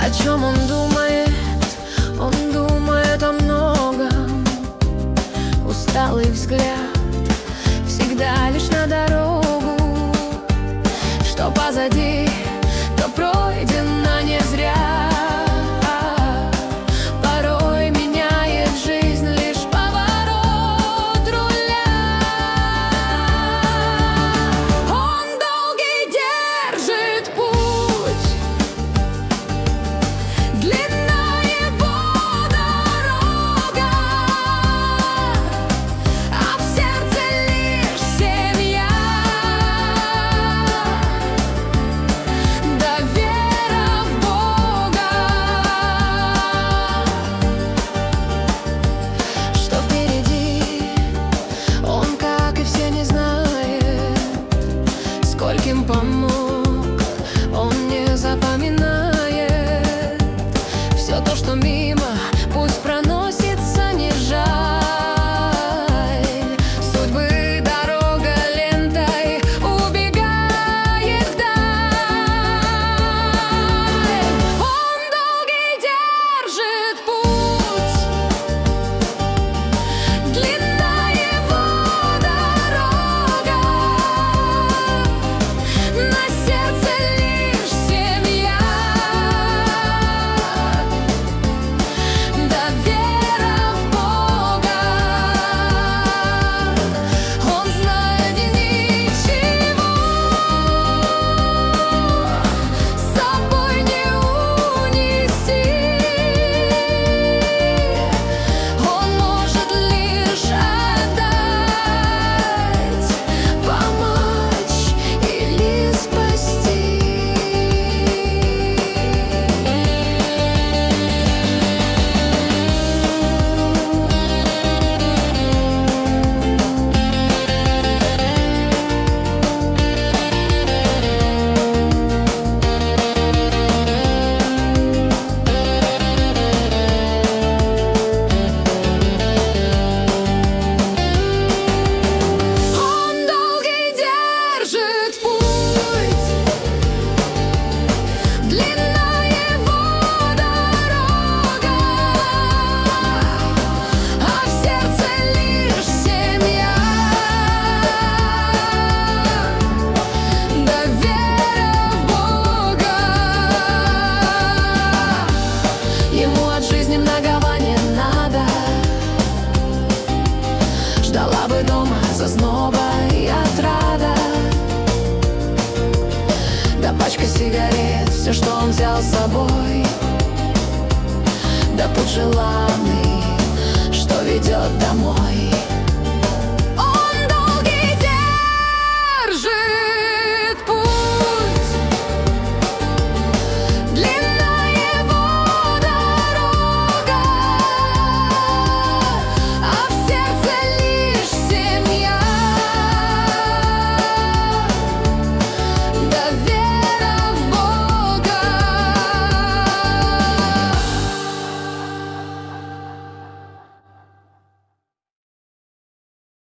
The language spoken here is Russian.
О чем он думает? Он думает о многом. Усталый взгляд всегда лишь на дорогу, что позади, то пройдено не зря. Порой меняет жизнь лишь поворот руля. Он долгий держит путь, длинна его дорога, а в сердце лишь семья. Да вера в Бога, что впереди, он, как и все, не знает, скольким помог, он не запоминает. Все то, что мимо, пусть проносится, не жаль. Судьбы дорога лентой убегает вдаль. Он долгий держит путь, длинна его дорога, на сердце лишь семья. Да вера в Бога, он знает ничего с собой не унести. Он может лишь отдать, помочь или спасти. Он долгий держит путь, длинна его дорога, а в сердце лишь семья. Да вера в Бога, ему от жизни многого не надо. Ждала бы дома зазноба и отрада, да пачка сигарет, все, что он взял с собой, да путь желанный, что ведет домой.